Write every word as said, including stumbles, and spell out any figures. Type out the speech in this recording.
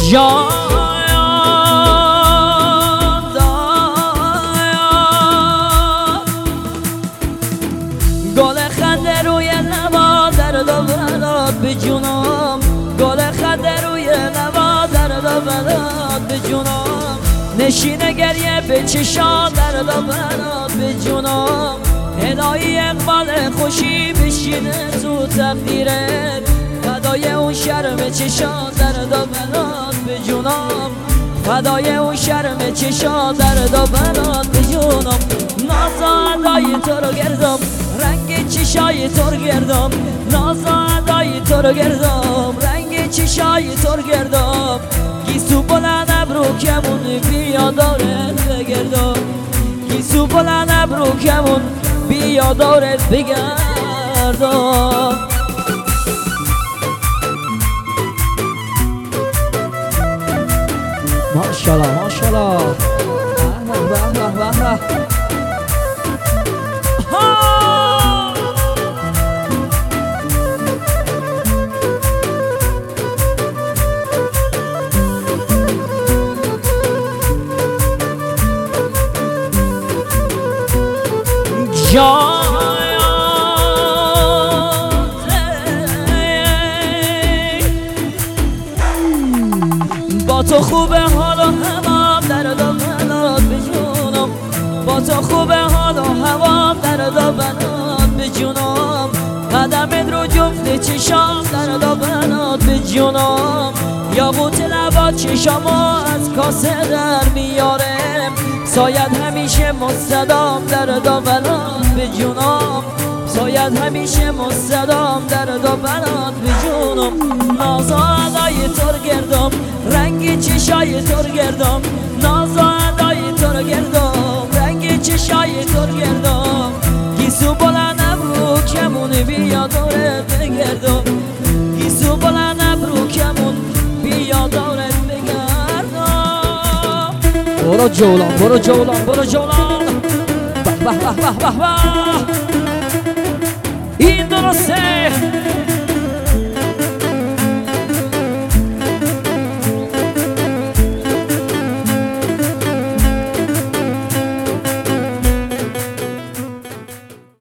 جان گل خنده روی لبا درد و بلاد به جونم، گل خنده روی لبا درد و بلاد به جونم، نشینه گریه به چشام درد و بلاد به جونم، هدای اقبال خوشی بشینه تو تقدیرت، فدای اون شرم چشام درد و بلاد به جونم، فدای اون شرم چشام درد و بلاد به جونم، نازادای تو رو گردم رنگ چشای تو رو گردم، نازادای تو رو گردم رنگ چشای تو رو گردم، گیسو بلند ابرو کمون بیا دارت بگردم، گیسو بلند ابرو کمون بیا دارت بگردم. ماشاءالله ماشاءالله به به به به. با تو خوبه حال و هوام درد و بلاد به جونم، با تو خوبه حال و هوام درد و بلاد به جونم، قدمت رو جفت چشام درد و بلاد به جونم، یاقوت لبات چشامو از کاسه در میارم، سایت همیشه مستدام درد و بلاد به جونم، سایت همیشه مستدام درد و بلاد به جونم، نازادای تو رو گردم رنگ چشای تو رو گردم، نازادای تو رو گردم رنگ چشای تو رو گردم، گیسو بلند ابرو کمون بیا دورت بگردم، گیسو بلند ابرو کمون بیا دورت بگردم. برو جولان برو جولان برو جولان به به به به به. این درسته